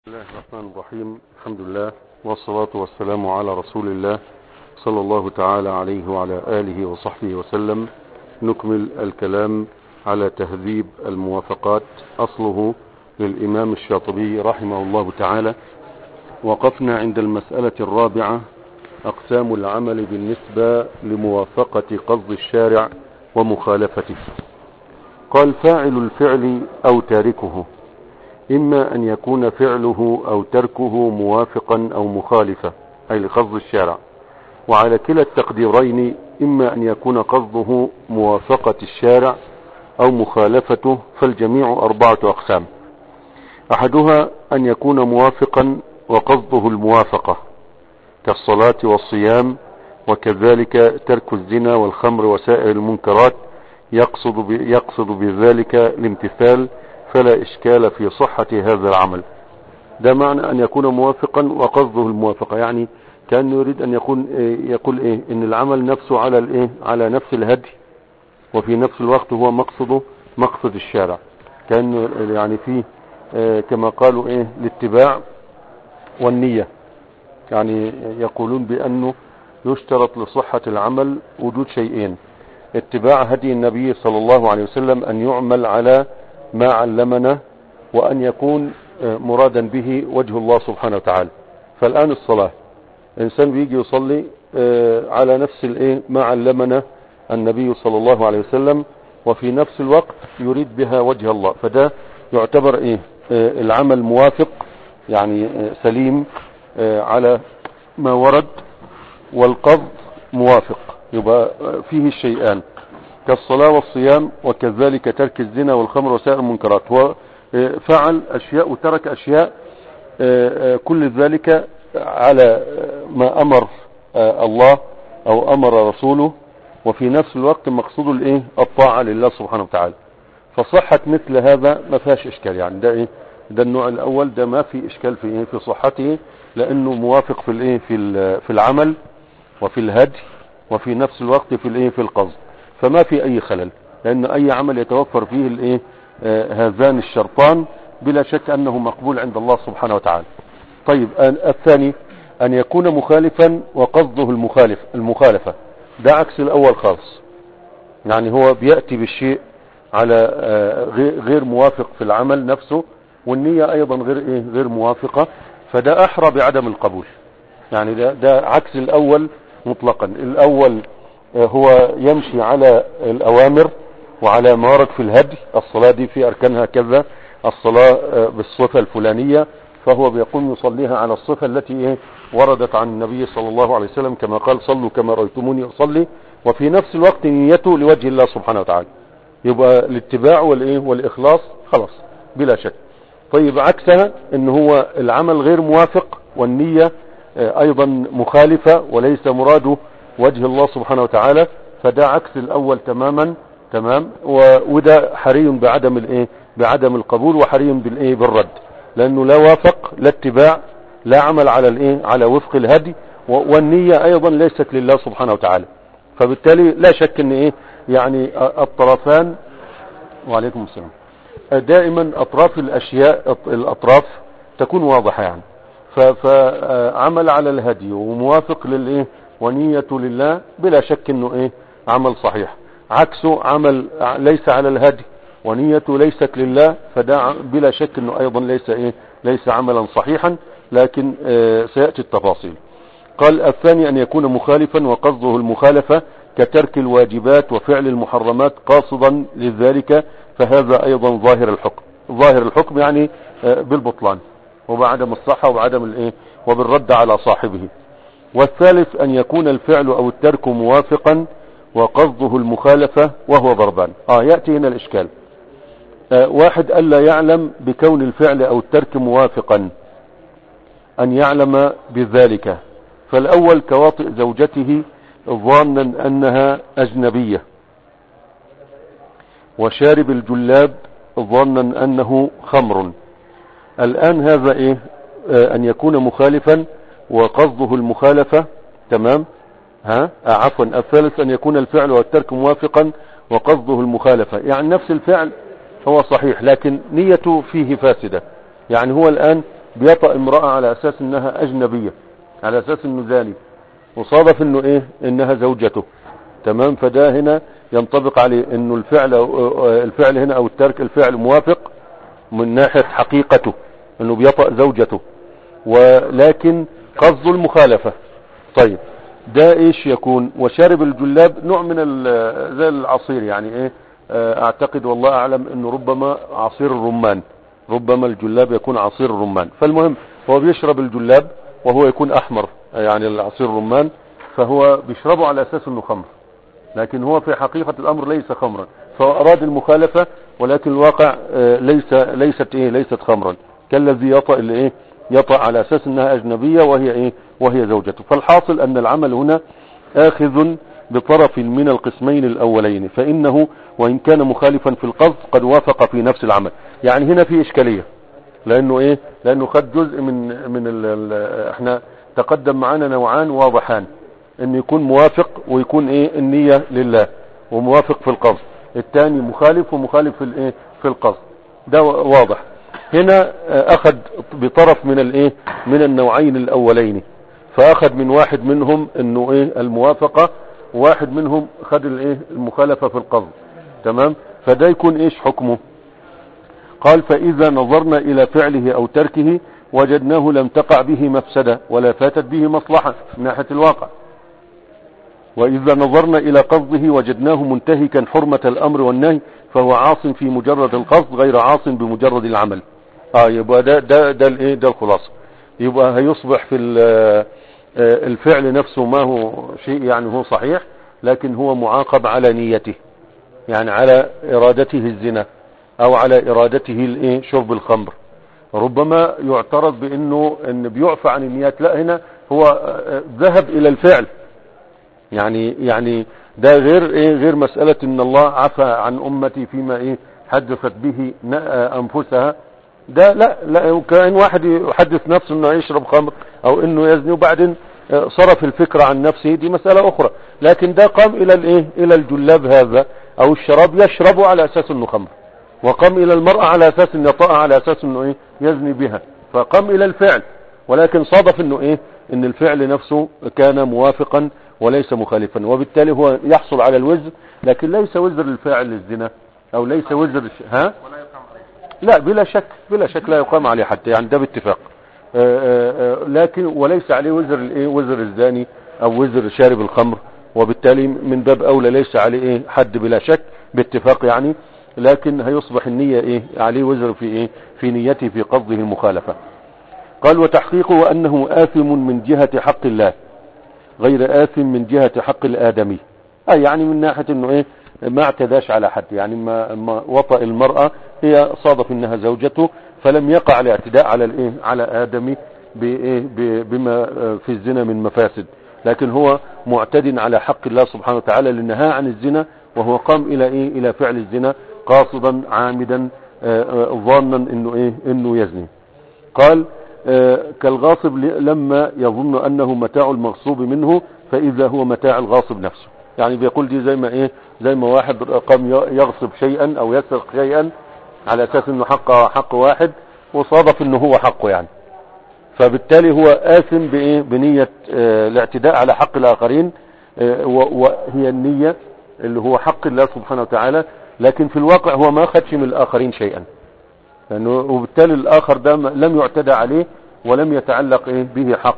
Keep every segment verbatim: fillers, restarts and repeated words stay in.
بسم الله الرحمن الرحيم. الحمد لله والصلاة والسلام على رسول الله صلى الله تعالى عليه وعلى آله وصحبه وسلم. نكمل الكلام على تهذيب الموافقات، أصله للإمام الشاطبي رحمه الله تعالى. وقفنا عند المسألة الرابعة، أقسام العمل بالنسبة لموافقة قصد الشارع ومخالفته. قال: فاعل الفعل أو تاركه، إما أن يكون فعله أو تركه موافقا أو مخالفا، أي لقصد الشارع. وعلى كلا التقديرين، إما أن يكون قصده موافقة الشارع أو مخالفته، فالجميع أربعة أقسام. أحدها أن يكون موافقا وقصده الموافقة، كالصلاة والصيام، وكذلك ترك الزنا والخمر وسائر المنكرات، يقصد يقصد بذلك الامتثال، فلا إشكال في صحة هذا العمل. ده معنى أن يكون موافقا وقصده الموافقة، يعني كأنه يريد أن يكون إيه يقول إيه إن العمل نفسه على الإيه على نفس الهدي، وفي نفس الوقت هو مقصده مقصد الشارع، كأنه يعني فيه إيه كما قالوا إيه الاتباع والنية. يعني يقولون بأنه يشترط لصحة العمل وجود شيئين: اتباع هدي النبي صلى الله عليه وسلم، أن يعمل على ما علمنا، وأن يكون مرادا به وجه الله سبحانه وتعالى. فالآن الصلاة، إنسان بيجي يصلي على نفس الايه ما علمنا النبي صلى الله عليه وسلم، وفي نفس الوقت يريد بها وجه الله، فده يعتبر ايه العمل موافق، يعني سليم على ما ورد. والقصد موافق، يبقى فيه الشيئان كالصلاة والصيام، وكذلك ترك الزنا والخمر وسائر المنكرات. هو فعل أشياء وترك أشياء، كل ذلك على ما أمر الله أو أمر رسوله، وفي نفس الوقت مقصود الايه الطاعة لله سبحانه وتعالى. فصحة مثل هذا ما فيهاش إشكال، يعني ده ايه ده النوع الأول، ده ما في إشكال في ايه في صحته، لأنه موافق في الايه في في العمل وفي الهدي، وفي نفس الوقت في الايه في القصد، فما في اي خلل، لان اي عمل يتوفر فيه الايه آه هذان الشرطان بلا شك انه مقبول عند الله سبحانه وتعالى. طيب، الثاني ان يكون مخالفا وقصده المخالف المخالفة، ده عكس الاول خالص. يعني هو بيأتي بالشيء على آه غير موافق في العمل نفسه، والنية ايضا غير ايه غير موافقة، فده احرى بعدم القبول. يعني ده, ده عكس الاول مطلقا. الاول هو يمشي على الأوامر وعلى ما ورد في الهدي، الصلاة دي في أركانها كذا، الصلاة بالصفة الفلانية، فهو بيقوم يصليها على الصفة التي وردت عن النبي صلى الله عليه وسلم، كما قال: صلوا كما رأيتموني أصلي. وفي نفس الوقت نيته لوجه الله سبحانه وتعالى، يبقى الاتباع والإيه والإخلاص خلاص بلا شك. طيب، عكسها ان هو العمل غير موافق، والنية أيضا مخالفة، وليس مراده وجه الله سبحانه وتعالى، فده عكس الاول تماما. تمام، وده حري بعدم الايه بعدم القبول، وحري بالايه بالرد، لانه لا وافق، لا اتباع، لا عمل على الايه على وفق الهدي، والنية ايضا ليست لله سبحانه وتعالى. فبالتالي لا شك ان ايه يعني الطرفان، وعليكم السلام، دائما اطراف الاشياء الاطراف تكون واضحة، يعني فعمل على الهدي وموافق للايه ونية لله، بلا شك انه ايه عمل صحيح. عكسه عمل ليس على الهدي ونيته ليست لله، فده بلا شك انه ايضا ليس ايه ليس عملا صحيحا، لكن آه سيأتي التفاصيل. قال: الثاني ان يكون مخالفا وقصده المخالفة، كترك الواجبات وفعل المحرمات قاصدا لذلك، فهذا ايضا ظاهر الحكم ظاهر الحكم يعني آه بالبطلان وبعدم الصحة وبعدم الايه وبالرد على صاحبه. والثالث أن يكون الفعل أو الترك موافقا وقصده المخالفة، وهو ضربان. آه يأتي هنا الإشكال. آه واحد ألا يعلم بكون الفعل أو الترك موافقا، أن يعلم بذلك. فالأول كواطئ زوجته ظانا أنها أجنبية، وشارب الجلاب ظانا أنه خمر. الآن هذا إيه آه أن يكون مخالفا وقصده المخالفة. تمام، ها آه عفوا الثالث أن يكون الفعل والترك موافقا وقصده المخالفة، يعني نفس الفعل هو صحيح لكن نيته فيه فاسدة. يعني هو الآن بيطأ امرأة على اساس انها اجنبية، على اساس انه زاني، وصادف انه ايه انها زوجته، تمام. فده هنا ينطبق عليه انه الفعل الفعل هنا او الترك الفعل موافق من ناحية حقيقته انه بيطأ زوجته، ولكن قصد المخالفة. طيب ده ايش يكون؟ وشارب الجلاب نوع من زي العصير، يعني ايه اعتقد والله اعلم انه ربما عصير الرمان، ربما الجلاب يكون عصير الرمان. فالمهم هو بيشرب الجلاب وهو يكون احمر، يعني العصير الرمان، فهو بيشربه على اساس انه خمر، لكن هو في حقيقة الامر ليس خمرا، فهو اراد المخالفة، ولكن الواقع ليس ليست ايه ليست خمرا، كالذي يطأ اللي ايه يطأ على اساس انها اجنبية وهي ايه وهي زوجته. فالحاصل ان العمل هنا اخذ بطرف من القسمين الاولين، فانه وان كان مخالفا في القصد قد وافق في نفس العمل. يعني هنا في اشكالية، لانه ايه لانه خد جزء من من ال ال احنا تقدم معنا نوعان واضحان، ان يكون موافق ويكون ايه النية لله، وموافق في القصد. الثاني مخالف ومخالف في الايه في القصد، ده واضح. هنا اخذ بطرف من الايه من النوعين الاولين، فاخذ من واحد منهم انه ايه الموافقة، وواحد منهم خد الايه المخالفة في القصد، تمام. فده يكون ايش حكمه؟ قال فاذا نظرنا الى فعله او تركه وجدناه لم تقع به مفسدة ولا فاتت به مصلحة من ناحية الواقع، واذا نظرنا الى قصده وجدناه منتهكا حرمة الامر والنهي فهو عاص في مجرد القصد غير عاص بمجرد العمل. اه يبقى ده ده ده الايه ده الخلاصة. يبقى هيصبح في الفعل نفسه ما هو شيء يعني هو صحيح، لكن هو معاقب على نيته، يعني على ارادته الزنا او على ارادته الايه شرب الخمر. ربما يعترض بانه ان بيعفى عن النيات، لا هنا هو ذهب الى الفعل، يعني يعني ده غير ايه غير مسألة ان الله عفى عن امتي فيما ايه حدثت به انفسها. ده لا لا كان واحد يحدث نفسه انه يشرب خمر او انه يزني وبعدين صرف الفكرة عن نفسه، دي مسألة اخرى. لكن ده قام الى الايه الى الجلاب هذا او الشراب يشربه على اساس انه خمر، وقام الى المرأة على اساس انه يطأها على اساس انه ايه يزني بها، فقام الى الفعل، ولكن صادف انه ايه ان الفعل نفسه كان موافقا وليس مخالفا، وبالتالي هو يحصل على الوزر، لكن ليس وزر الفاعل للزنا او ليس وزر الش... ها لا بلا شك بلا شك لا يقام عليه حتى، يعني ده باتفاق. آآ آآ لكن وليس عليه وزر الايه وزر الزاني او وزر شارب الخمر، وبالتالي من باب اولى ليس عليه ايه حد بلا شك باتفاق يعني، لكن هيصبح النية ايه عليه وزر في ايه في نيته في قصده المخالفة. قال وتحقيقه انه آثم من جهة حق الله غير آثم من جهة حق الآدمي، اي يعني من ناحية انه ايه ما اعتداش على حد، يعني ما, ما وطأ المرأة هي صادف انها زوجته، فلم يقع الاعتداء على الايه على آدمي بايه بما في الزنا من مفاسد، لكن هو معتد على حق الله سبحانه وتعالى للنهاء عن الزنا، وهو قام الى ايه الى فعل الزنا قاصدا عامدا ظانا انه ايه انه يزني. قال كالغاصب لما يظن انه متاع المغصوب منه فاذا هو متاع الغاصب نفسه، يعني بيقول دي زي ما ايه زي ما واحد قام يغصب شيئا او يسرق شيئا على اساس انه حق حق واحد، وصادف انه هو حقه يعني، فبالتالي هو آثم بايه بنية اه الاعتداء على حق الاخرين، اه وهي النية اللي هو حق الله سبحانه وتعالى، لكن في الواقع هو ما خدش من الاخرين شيئا، لانه وبالتالي الاخر ده لم يعتدى عليه ولم يتعلق ايه به حق.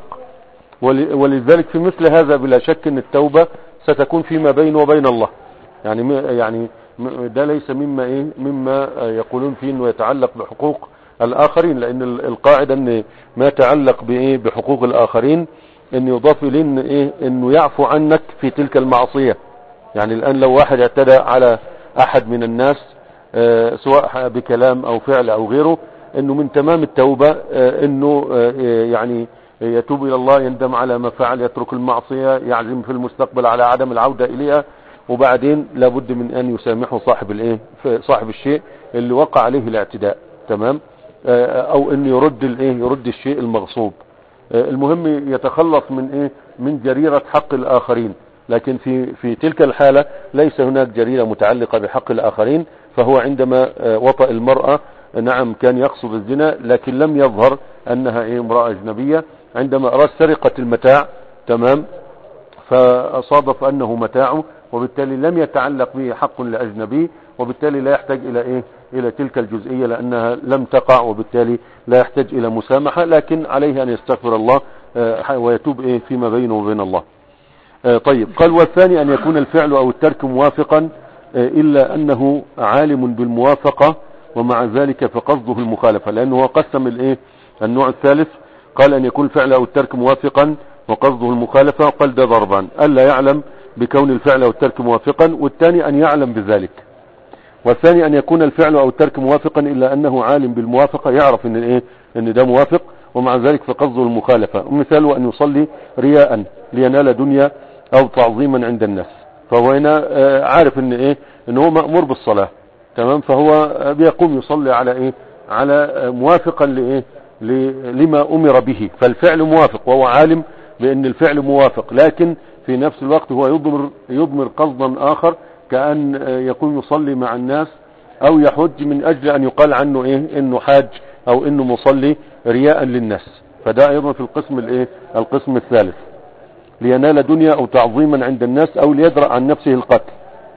ولذلك في مثل هذا بلا شك ان التوبة ستكون فيما بينه وبين الله، يعني يعني ده ليس مما ايه مما يقولون فيه انه يتعلق بحقوق الاخرين، لان القاعدة ان ما يتعلق بايه بحقوق الاخرين ان يضاف اليه ان ايه انه يعفو عنك في تلك المعصية. يعني الان لو واحد اعتدى على احد من الناس اه سواء بكلام او فعل او غيره، انه من تمام التوبة اه انه اه يعني يتوب الى الله، يندم على ما فعل، يترك المعصية، يعزم في المستقبل على عدم العودة اليها، وبعدين لابد من ان يسامحه صاحب الايه صاحب الشيء اللي وقع عليه الاعتداء، تمام، او ان يرد الايه يرد الشيء المغصوب. المهم يتخلص من ايه من جريرة حق الاخرين، لكن في في تلك الحالة ليس هناك جريرة متعلقة بحق الاخرين، فهو عندما وطأ المرأة نعم كان يقصد الزنا لكن لم يظهر انها ايه امرأة اجنبية، عندما اراد سرقة المتاع تمام فاصادف انه متاعه، وبالتالي لم يتعلق به حق لاجنبي، وبالتالي لا يحتاج الى ايه الى تلك الجزئية لانها لم تقع، وبالتالي لا يحتاج الى مسامحة، لكن عليه ان يستغفر الله ويتوب ايه فيما بينه وبين الله. طيب قال والثاني ان يكون الفعل او الترك موافقا الا انه عالم بالموافقة ومع ذلك فقصده المخالفة، لانه هو قسم الايه النوع الثالث، قال ان يكون الفعل او الترك موافقا وقصده المخالفة، قال ده ضربان، الا يعلم بكون الفعل او الترك موافقا، والثاني ان يعلم بذلك. والثاني ان يكون الفعل او الترك موافقا الا انه عالم بالموافقة، يعرف ان ايه ان ده موافق ومع ذلك فقصده المخالفة، ومثاله ان يصلي رياء لينال دنيا او تعظيما عند الناس، فهو هنا عارف ان ايه ان هو مأمور بالصلاة تمام، فهو بيقوم يصلي على ايه على موافقا لايه لما امر به، فالفعل موافق وهو عالم بان الفعل موافق، لكن في نفس الوقت هو يضمر يضمر قصدا اخر كأن يكون يصلي مع الناس او يحج من اجل ان يقال عنه ايه انه حاج او انه مصلي رياء للناس، فده ايضا في القسم الايه القسم الثالث، لينال دنيا او تعظيما عند الناس او ليدرأ عن نفسه القتل،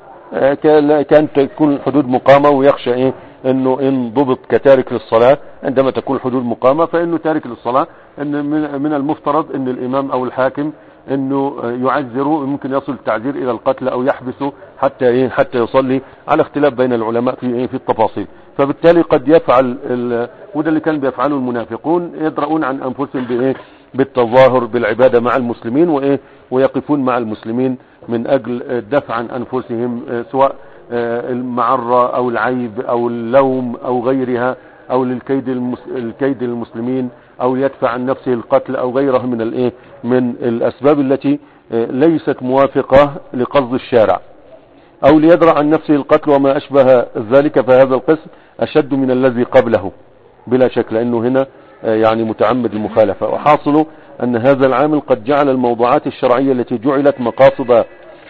كان تكون الحدود مقامة ويخشى ايه انه ان ضبط كتارك للصلاة، عندما تكون الحدود مقامة فانه تارك للصلاة ان من المفترض ان الامام او الحاكم انه يعذره، ممكن يصل التعذير الى القتل او يحبسه حتى ايه حتى يصلي، على اختلاف بين العلماء في ايه في التفاصيل. فبالتالي قد يفعل وده اللي كان بيفعله المنافقون، يدرؤون عن انفسهم بايه بالتظاهر بالعبادة مع المسلمين وايه ويقفون مع المسلمين من اجل الدفع عن انفسهم، سواء المعرة او العيب او اللوم او غيرها، او للكيد الكيد للمسلمين، او يدفع عن نفسه القتل او غيره من الايه من الاسباب التي ليست موافقة لقصد الشارع، او ليدرأ عن نفسه القتل وما اشبه ذلك، فهذا القسم اشد من الذي قبله بلا شك، لانه هنا يعني متعمد المخالفة. وحاصل ان هذا العامل قد جعل الموضوعات الشرعية التي جعلت مقاصد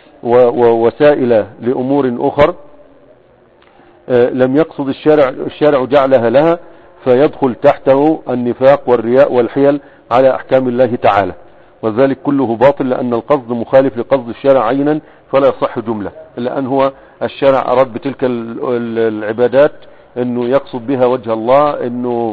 ووسائل لامور اخر لم يقصد الشارع الشارع جعلها لها، فيدخل تحته النفاق والرياء والحيل على احكام الله تعالى، وذلك كله باطل لان القصد مخالف لقصد الشارع عينا، فلا يصح جملة، الا ان هو الشارع اراد بتلك العبادات انه يقصد بها وجه الله، انه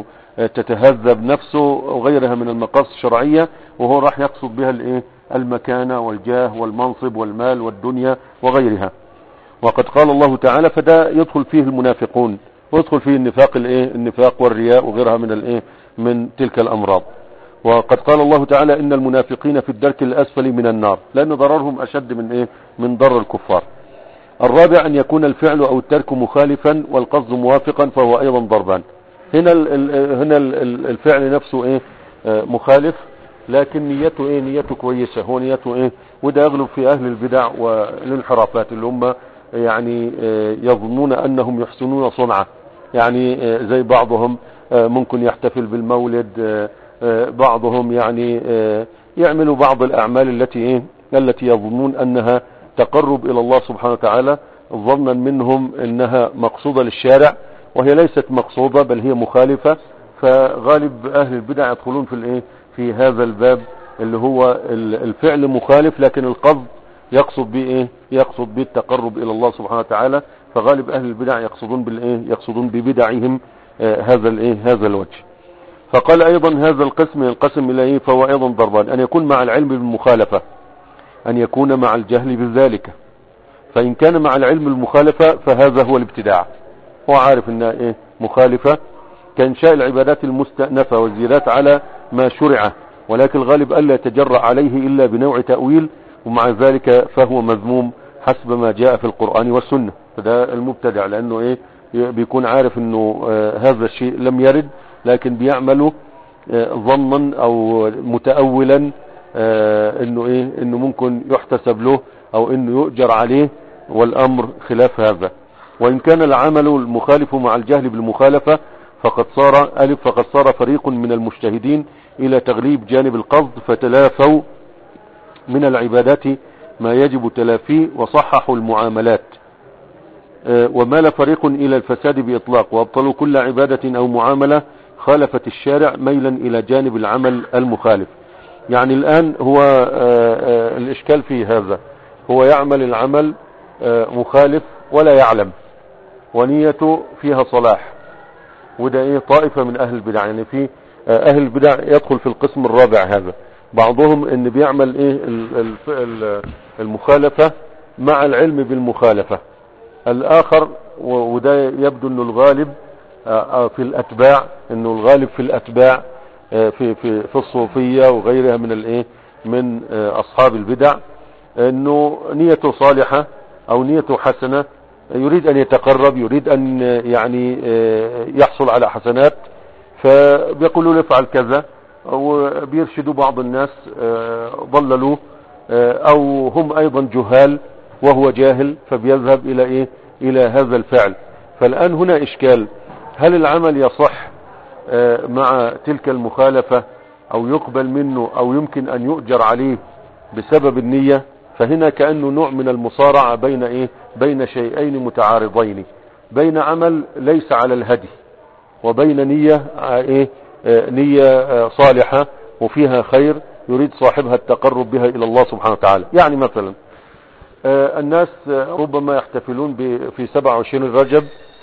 تتهذب نفسه وغيرها من المقاصد الشرعية، وهو راح يقصد بها الايه المكانة والجاه والمنصب والمال والدنيا وغيرها. وقد قال الله تعالى فده يدخل فيه المنافقون، ويدخل فيه النفاق الايه النفاق والرياء وغيرها من الايه من تلك الامراض. وقد قال الله تعالى ان المنافقين في الدرك الاسفل من النار، لان ضررهم اشد من ايه من ضرر الكفار. الرابع ان يكون الفعل او الترك مخالفا والقصد موافقا، فهو ايضا ضربان. هنا ال ال هنا ال الفعل نفسه ايه مخالف، لكن نيته ايه نيته كويسة، هو نيته ايه وده يغلب في اهل البدع والانحرافات اللي هم يعني يظنون انهم يحسنون صنعة، يعني زي بعضهم ممكن يحتفل بالمولد، بعضهم يعني يعملوا بعض الاعمال التي ايه التي يظنون انها تقرب الى الله سبحانه وتعالى، ظنا منهم انها مقصودة للشارع وهي ليست مقصودة بل هي مخالفة. فغالب اهل البدع يدخلون في الايه في هذا الباب اللي هو الفعل مخالف لكن القصد يقصد به ايه يقصد به التقرب الى الله سبحانه وتعالى، فغالب اهل البدع يقصدون بالايه يقصدون ببدعهم آه هذا الايه هذا الوجه. فقال ايضا هذا القسم ينقسم الى ايه فهو ايضا ضربان، ان يكون مع العلم بالمخالفة، ان يكون مع الجهل بذلك. فان كان مع العلم بالمخالفة فهذا هو الابتداع، هو عارف انها ايه مخالفة كإنشاء العبادات المستأنفة والزيادات على ما شرع، ولكن الغالب ألا يتجرأ عليه إلا بنوع تأويل، ومع ذلك فهو مذموم حسب ما جاء في القرآن والسنة. فده المبتدع لأنه إيه بيكون عارف إنه آه هذا الشيء لم يرد، لكن بيعمله آه ظنا أو متأولا آه إنه إيه إنه ممكن يحتسب له أو إنه يؤجر عليه، والأمر خلاف هذا. وإن كان العمل المخالف مع الجهل بالمخالفة فقد صار ألف فقد صار فريق من المجتهدين إلى تغليب جانب القصد، فتلافوا من العبادات ما يجب تلافيه وصححوا المعاملات. ومال فريق إلى الفساد بإطلاق وأبطلوا كل عبادة أو معاملة خالفت الشارع ميلا إلى جانب العمل المخالف. يعني الآن هو الإشكال في هذا، هو يعمل العمل مخالف ولا يعلم ونيته فيها صلاح، وده ايه طائفة من أهل البدع. يعني في أهل البدع يدخل في القسم الرابع هذا، بعضهم ان بيعمل ايه المخالفة مع العلم بالمخالفة. الآخر وده يبدو انه الغالب في الأتباع، انه الغالب في الأتباع في في في الصوفية وغيرها من الايه من أصحاب البدع، انه نيته صالحة او نيته حسنة، يريد ان يتقرب، يريد ان يعني يحصل على حسنات، فبيقولوا له افعل كذا، وبيرشدوا بعض الناس ضللوه، او هم ايضا جهال وهو جاهل فبيذهب الى ايه الى هذا الفعل. فالان هنا اشكال، هل العمل يصح مع تلك المخالفة او يقبل منه او يمكن ان يؤجر عليه بسبب النية؟ فهنا كأنه نوع من المصارعة بين ايه بين شيئين متعارضين، بين عمل ليس على الهدي وبين نية ايه نية صالحة وفيها خير يريد صاحبها التقرب بها الى الله سبحانه وتعالى. يعني مثلا الناس ربما يحتفلون في سبعة وعشرين رجب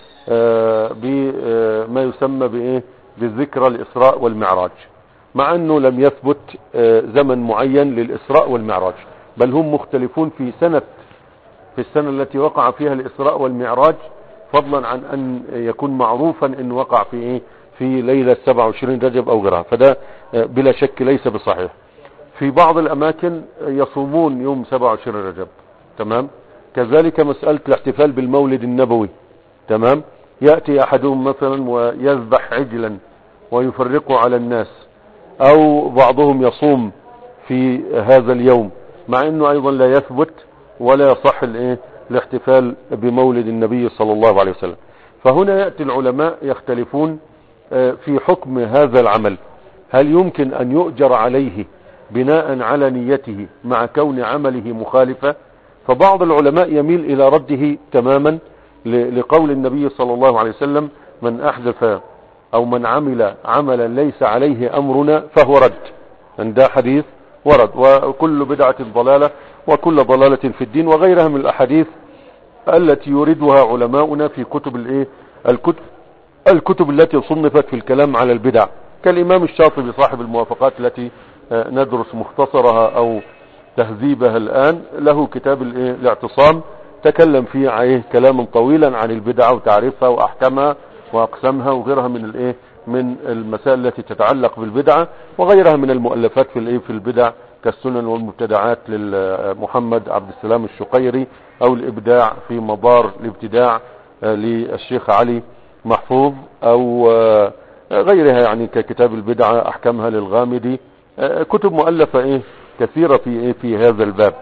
بما يسمى بايه بالذكرى الإسراء والمعراج، مع انه لم يثبت زمن معين للإسراء والمعراج، بل هم مختلفون في سنة في السنة التي وقع فيها الإسراء والمعراج، فضلا عن أن يكون معروفا أن وقع في إيه في ليلة سبعة وعشرين رجب أو غيرها، فده بلا شك ليس بصحيح. في بعض الأماكن يصومون يوم سبعة وعشرين رجب، تمام. كذلك مسألة الاحتفال بالمولد النبوي، تمام. يأتي أحدهم مثلا ويذبح عجلا ويفرقه على الناس، أو بعضهم يصوم في هذا اليوم، مع أنه أيضا لا يثبت ولا يصح الايه الاحتفال بمولد النبي صلى الله عليه وسلم. فهنا يأتي العلماء يختلفون في حكم هذا العمل، هل يمكن أن يؤجر عليه بناء على نيته مع كون عمله مخالفة؟ فبعض العلماء يميل إلى رده تماما لقول النبي صلى الله عليه وسلم: من أحدث أو من عمل عملا ليس عليه أمرنا فهو رد. عند حديث ورد، وكل بدعة ضلالة وكل ضلالة في الدين، وغيرها من الأحاديث التي يوردها علماؤنا في كتب الايه الكتب الكتب التي صنفت في الكلام على البدع، كالإمام الشاطبي صاحب الموافقات التي ندرس مختصرها أو تهذيبها الآن، له كتاب الايه الاعتصام، تكلم فيه عليه كلاما طويلا عن البدع وتعريفها وأحكامها وأقسامها وغيرها من الايه من المسائل التي تتعلق بالبدعة، وغيرها من المؤلفات في الايه في البدع كالسنن والمبتدعات لمحمد عبد السلام الشقيري، او الابداع في مضار الابتداع للشيخ علي محفوظ، او غيرها يعني ككتاب البدعة احكامها للغامدي، كتب مؤلفة ايه كثيرة في ايه في هذا الباب.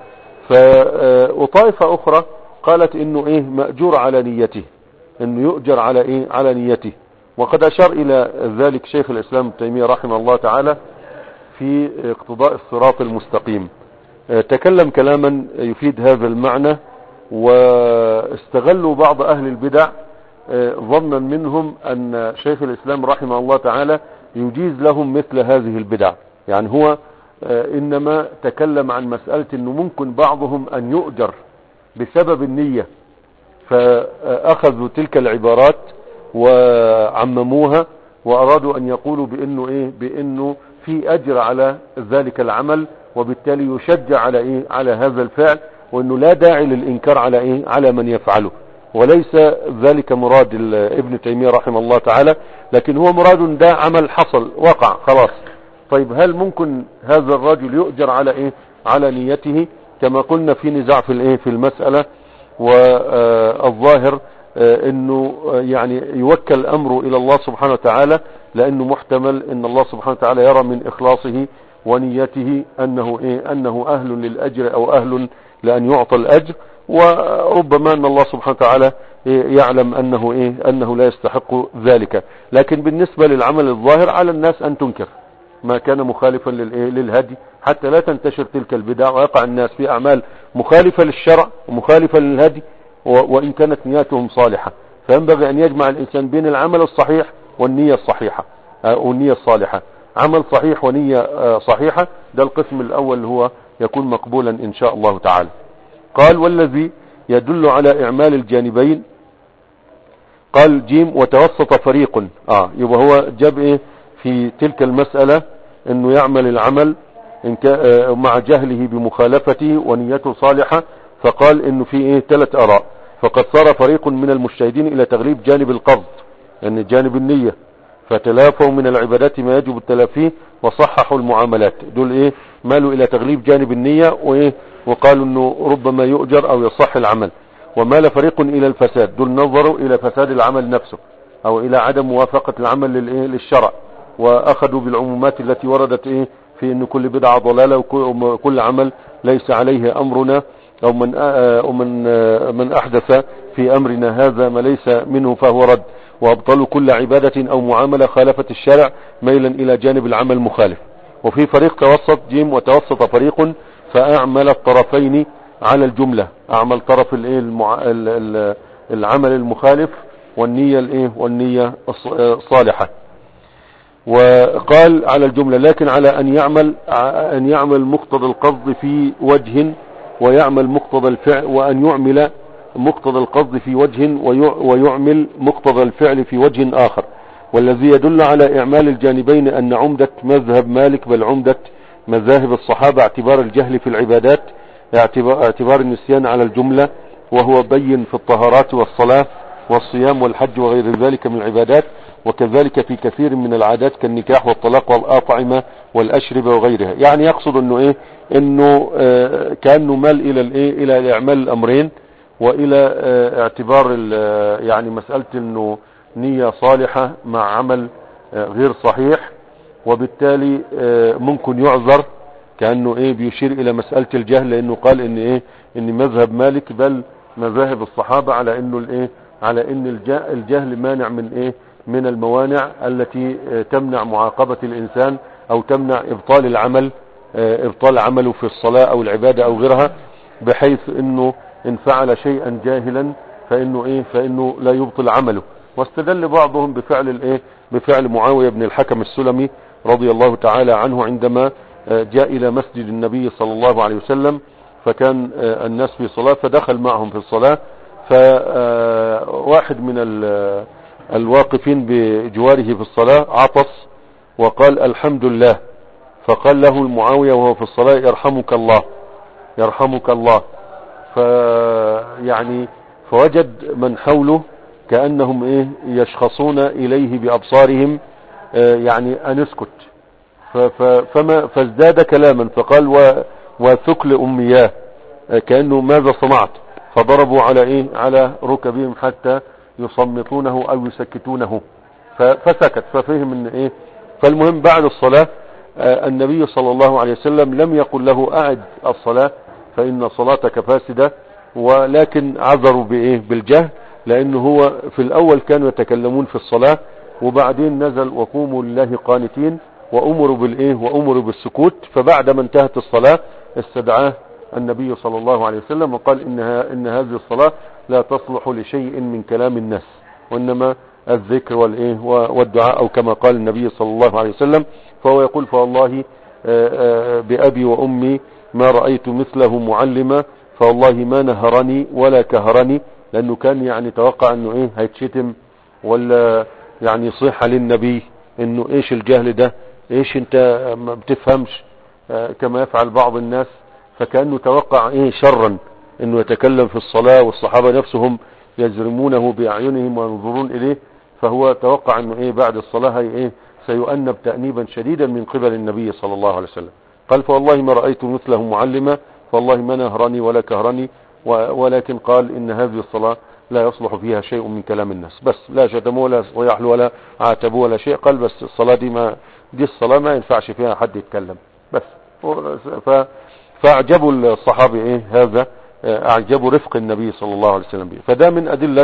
وطائفة اخرى قالت انه ايه مأجور على نيته، انه يؤجر على ايه على نيته، وقد اشار الى ذلك شيخ الاسلام ابن تيمية رحمه الله تعالى في اقتضاء الصراط المستقيم، تكلم كلاما يفيد هذا المعنى. واستغلوا بعض اهل البدع ظنا منهم ان شيخ الاسلام رحمه الله تعالى يجيز لهم مثل هذه البدع، يعني هو انما تكلم عن مسألة انه ممكن بعضهم ان يؤجر بسبب النية، فاخذوا تلك العبارات وعمموها وارادوا ان يقولوا بانه ايه بانه في اجر على ذلك العمل، وبالتالي يشجع على ايه على هذا الفعل، وانه لا داعي للانكار على ايه على من يفعله. وليس ذلك مراد ابن تيمية رحمه الله تعالى، لكن هو مراد ده عمل حصل وقع خلاص. طيب هل ممكن هذا الرجل يؤجر على ايه على نيته؟ كما قلنا في نزاع في الايه في المسألة، والظاهر انه يعني يوكل الامر الى الله سبحانه وتعالى، لانه محتمل ان الله سبحانه وتعالى يرى من اخلاصه ونيته انه ايه انه اهل للاجر او اهل لان يعطى الاجر، وربما ان الله سبحانه وتعالى يعلم انه ايه انه لا يستحق ذلك. لكن بالنسبة للعمل الظاهر على الناس ان تنكر ما كان مخالفا للايه للهدي، حتى لا تنتشر تلك البدع ويقع الناس في اعمال مخالفة للشرع ومخالفة للهدي، وإن كانت نياتهم صالحة. فينبغي أن يجمع الإنسان بين العمل الصحيح والنية الصحيحة والنية الصالحة. عمل صحيح ونية صحيحة، ده القسم الأول اللي هو يكون مقبولا إن شاء الله تعالى. قال والذي يدل على إعمال الجانبين، قال جيم وتوسط فريق. آه يبقى هو جاب إيه في تلك المسألة إنه يعمل العمل إن كان مع جهله بمخالفته ونيته صالحة، فقال إنه في إيه ثلاث آراء. فقد صار فريق من المجتهدين إلى تغليب جانب القصد، يعني جانب النية، فتلافوا من العبادات ما يجب التلافيه وصححوا المعاملات. دول إيه مالوا إلى تغليب جانب النية وإيه وقالوا إنه ربما يؤجر أو يصح العمل. ومال فريق إلى الفساد، دول نظروا إلى فساد العمل نفسه أو إلى عدم موافقة العمل للإيه للشرع، وأخذوا بالعمومات التي وردت إيه في إن كل بدعة ضلالة وكل عمل ليس عليه أمرنا أو من أو من من أحدث في أمرنا هذا ما ليس منه فهو رد. وأبطلوا كل عبادة أو معاملة خالفت الشرع ميلا إلى جانب العمل المخالف. وفي فريق توسط جيم وتوسط فريق فأعمل الطرفين على الجملة، أعمل طرف الإيه المع... العمل المخالف والنية الإيه والنية الصالحة، وقال على الجملة، لكن على أن يعمل أن يعمل مقتضى القصد في وجه ويعمل مقتضى الفعل، وأن يعمل مقتضى القصد في وجه ويعمل مقتضى الفعل في وجه آخر. والذي يدل على إعمال الجانبين أن عمدة مذهب مالك بل عمدة مذاهب الصحابة اعتبار الجهل في العبادات، اعتبار النسيان على الجملة، وهو بين في الطهارات والصلاة والصيام والحج وغير ذلك من العبادات، وكذلك في كثير من العادات كالنكاح والطلاق والأطعمة والأشربة وغيرها. يعني يقصد انه ايه انه اه كأنه مال الى الايه الى اعمال الامرين، والى اه اعتبار يعني مسألة انه نية صالحة مع عمل اه غير صحيح، وبالتالي اه ممكن يعذر، كأنه ايه بيشير الى مسألة الجهل، لانه قال ان ايه ان مذهب مالك بل مذاهب الصحابة على انه الايه على ان الجهل مانع من ايه من الموانع التي تمنع معاقبة الإنسان أو تمنع إبطال العمل إبطال عمله في الصلاة أو العبادة أو غيرها، بحيث أنه إن فعل شيئا جاهلا فإنه إيه فإنه لا يبطل عمله. واستدل بعضهم بفعل الإيه بفعل معاوية بن الحكم السلمي رضي الله تعالى عنه عندما جاء إلى مسجد النبي صلى الله عليه وسلم، فكان الناس في صلاة فدخل معهم في الصلاة، فواحد من الواقفين بجواره في الصلاة عطس وقال الحمد لله، فقال له المعاوية وهو في الصلاة يرحمك الله يرحمك الله. فيعني فوجد من حوله كأنهم ايه يشخصون اليه بأبصارهم اه يعني ان اسكت، فما فازداد كلاما فقال وثكل امياه، كأنه ماذا صنعت، فضربوا على ايه على ركبهم حتى يصمتونه او يسكتونه، فسكت ففهم ان ايه. فالمهم بعد الصلاة آه النبي صلى الله عليه وسلم لم يقل له اعد الصلاة فان صلاتك فاسدة، ولكن عذروا بايه بالجهل، لانه هو في الاول كانوا يتكلمون في الصلاة، وبعدين نزل وقوموا لله قانتين وامروا بالايه وامروا بالسكوت. فبعد ما انتهت الصلاة استدعاه النبي صلى الله عليه وسلم وقال إنها إن هذه الصلاة لا تصلح لشيء من كلام الناس، وإنما الذكر والإيه والدعاء، أو كما قال النبي صلى الله عليه وسلم. فهو يقول فوالله بأبي وأمي ما رأيت مثله معلما، فوالله ما نهرني ولا كهرني، لأنه كان يعني توقع أنه إيه هيتشتم ولا يعني صيحة للنبي إنه إيش الجهل ده، إيش أنت ما بتفهمش كما يفعل بعض الناس. فكأنه توقع ايه شرا انه يتكلم في الصلاة والصحابة نفسهم يزرمونه بأعينهم وينظرون اليه، فهو توقع انه ايه بعد الصلاة هي ايه سيؤنب تأنيبا شديدا من قبل النبي صلى الله عليه وسلم. قال فوالله ما رأيت مثله معلما، فوالله ما نهرني ولا كهرني، ولكن قال ان هذه الصلاة لا يصلح فيها شيء من كلام الناس، بس لا شتموا ولا صيحوا ولا عاتبوا ولا شيء. قال بس الصلاة دي ما دي الصلاة ما ينفعش فيها حد يتكلم بس. ف فاعجبوا الصحابي ايه هذا، اعجبوا رفق النبي صلى الله عليه وسلم به. فده من ادلة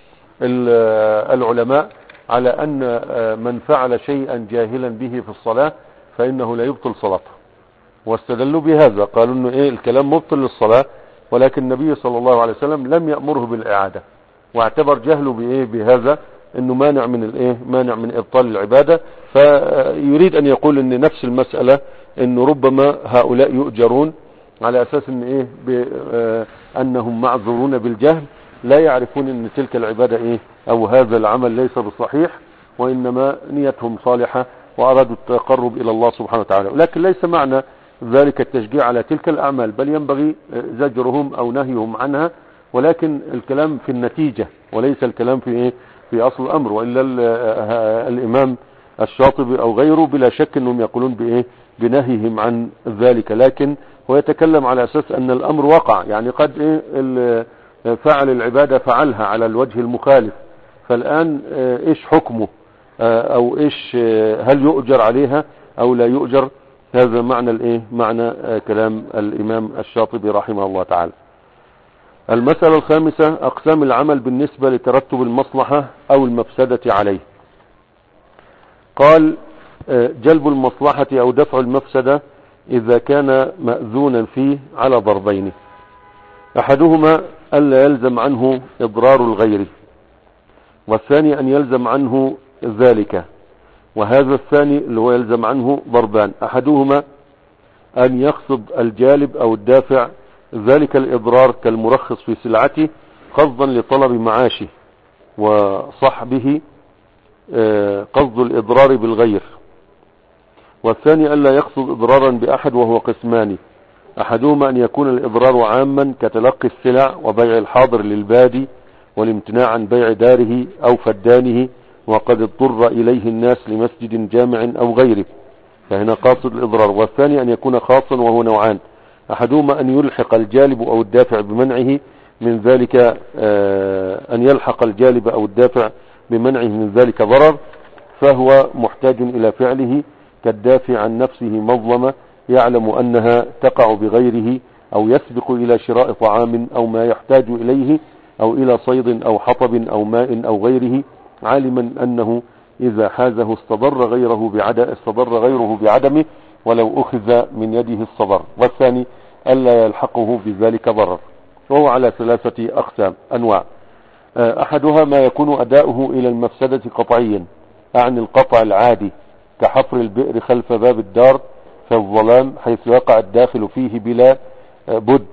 العلماء على ان من فعل شيئا جاهلا به في الصلاة فانه لا يبطل صلاته، واستدلوا بهذا قالوا انه ايه الكلام مبطل للصلاة ولكن النبي صلى الله عليه وسلم لم يأمره بالإعادة، واعتبر جهله بإيه بهذا انه مانع من الايه مانع من ابطال العبادة. فيريد ان يقول ان نفس المسألة انه ربما هؤلاء يؤجرون على اساس ان ايه انهم معذورون بالجهل، لا يعرفون ان تلك العبادة ايه او هذا العمل ليس بصحيح، وانما نيتهم صالحة وارادوا التقرب الى الله سبحانه وتعالى. لكن ليس معنى ذلك التشجيع على تلك الاعمال، بل ينبغي زجرهم او نهيهم عنها، ولكن الكلام في النتيجة وليس الكلام في ايه في اصل الامر. والا الامام الشاطبي او غيره بلا شك انهم يقولون بايه بنهيهم عن ذلك، لكن هو يتكلم على اساس ان الامر وقع، يعني قد ايه فعل العبادة فعلها على الوجه المخالف، فالان ايش حكمه او ايش هل يؤجر عليها او لا يؤجر؟ هذا معنى الايه معنى كلام الامام الشاطبي رحمه الله تعالى. المسألة الخامسة أقسام العمل بالنسبة لترتب المصلحة أو المفسدة عليه. قال جلب المصلحة أو دفع المفسدة إذا كان مأذونا فيه على ضربين: أحدهما ألا يلزم عنه إضرار الغير، والثاني أن يلزم عنه ذلك. وهذا الثاني اللي هو يلزم عنه ضربان: أحدهما أن يقصد الجالب أو الدافع ذلك الإضرار كالمرخص في سلعته قصدا لطلب معاشه، وصحبه قصد الإضرار بالغير. والثاني ألا يقصد إضرارا بأحد، وهو قسمان: أحدهما أن يكون الإضرار عاما كتلقي السلع وبيع الحاضر للبادي والامتناع عن بيع داره أو فدانه وقد اضطر إليه الناس لمسجد جامع أو غيره، فهنا قاصد الإضرار. والثاني أن يكون خاصا، وهو نوعان: أحدهما أن يلحق الجالب أو الدافع بمنعه من ذلك أن يلحق الجالب أو الدافع بمنعه من ذلك ضرر، فهو محتاج إلى فعله، كالدافع عن نفسه مظلمة يعلم أنها تقع بغيره، أو يسبق إلى شراء طعام أو ما يحتاج إليه، أو إلى صيد أو حطب أو ماء أو غيره، عالما أنه إذا حازه استضر غيره بعدم استضر غيره بعدمه ولو أخذ من يده الصبر. والثاني ألا يلحقه بذلك ضرر، وهو على ثلاثة أقسام أنواع: أحدها ما يكون أداؤه إلى المفسدة قطعيا، أعني القطع العادي، كحفر البئر خلف باب الدار في الظلام حيث يقع الداخل فيه بلا بد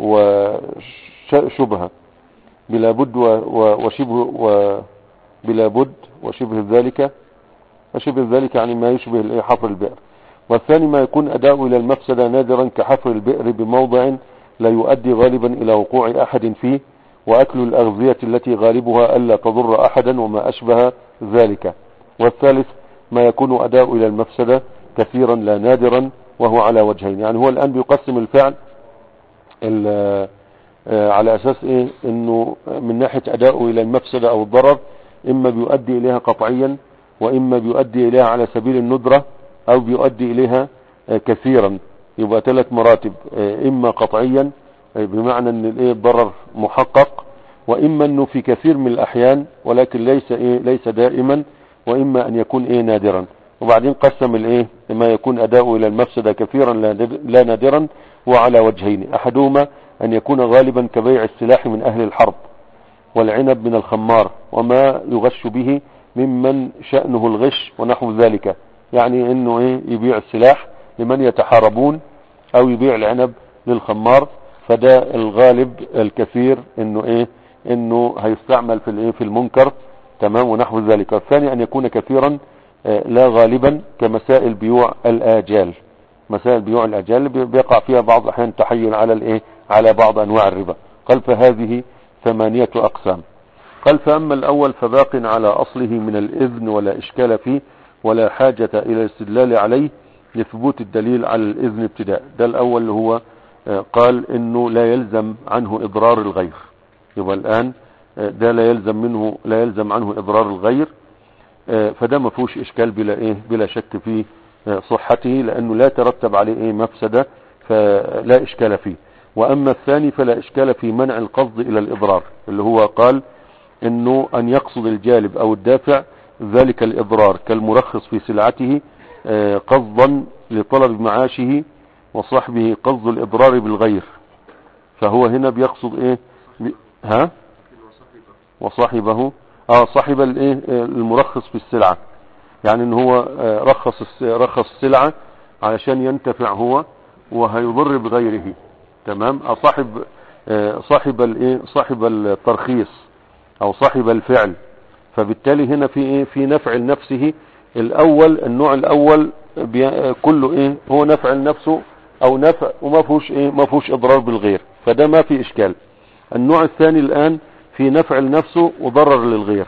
وشبهة بلا بد وشبه وبلا بد وشبه ذلك وشبه ذلك يعني ما يشبه حفر البئر. والثاني ما يكون أداؤه إلى المفسدة نادرا، كحفر البئر بموضع لا يؤدي غالبا إلى وقوع أحد فيه، وأكل الأغذية التي غالبها ألا تضر أحدا وما أشبه ذلك. والثالث ما يكون أداؤه إلى المفسدة كثيرا لا نادرا، وهو على وجهين. يعني هو الآن بيقسم الفعل على أساس إيه إنه من ناحية أداؤه إلى المفسدة أو الضرر إما بيؤدي إليها قطعيا، وإما بيؤدي إليها على سبيل الندرة، أو بيؤدي إليها كثيرا. يبقى ثلاث مراتب: إما قطعيا بمعنى أن الإيه الضرر محقق، وإما أنه في كثير من الأحيان ولكن ليس إيه ليس دائما، وإما أن يكون إيه نادرا. وبعدين قسم الإيه ما يكون أداؤه إلى المفسدة كثيرا لا نادرا وعلى وجهين: أحدهما أن يكون غالبا كبيع السلاح من أهل الحرب، والعنب من الخمار، وما يغش به ممن شأنه الغش ونحو ذلك. يعني انه ايه يبيع السلاح لمن يتحاربون، او يبيع العنب للخمار، فده الغالب الكثير انه ايه انه هيستعمل في الايه في المنكر، تمام، ونحو ذلك. الثاني ان يكون كثيرا لا غالبا، كمسائل بيوع الاجال. مسائل بيوع الاجال بيقع فيها بعض الاحيان تحيل على الايه على بعض انواع الربا. قال فهذه ثمانية اقسام. قال فاما الاول فباق على اصله من الاذن ولا اشكال فيه، ولا حاجة الى الاستدلال عليه لثبوت الدليل على الاذن ابتداء. ده الاول اللي هو قال انه لا يلزم عنه اضرار الغير. يبقى الان ده لا يلزم منه لا يلزم عنه اضرار الغير، فده ما فيهوش اشكال بلا ايه بلا شك في صحته، لانه لا ترتب عليه ايه مفسدة، فلا اشكال فيه. واما الثاني فلا اشكال في منع القصد الى الاضرار، اللي هو قال انه ان يقصد الجالب او الدافع ذلك الاضرار كالمرخص في سلعته قصدا لطلب معاشه، وصحبه قصد الاضرار بالغير، فهو هنا بيقصد ايه؟ ها وصاحبه اه صاحب الايه المرخص في السلعة، يعني ان هو رخص رخص السلعة علشان ينتفع هو وهيضر بغيره. تمام. صاحب صاحب الايه صاحب الترخيص او صاحب الفعل، فبالتالي هنا في ايه في نفع لنفسه. الاول النوع الاول كله ايه هو نفع لنفسه او نفع وما فيهوش ايه ما فيهوش اضرار بالغير، فده ما في اشكال. النوع الثاني الان في نفع لنفسه وضرر للغير.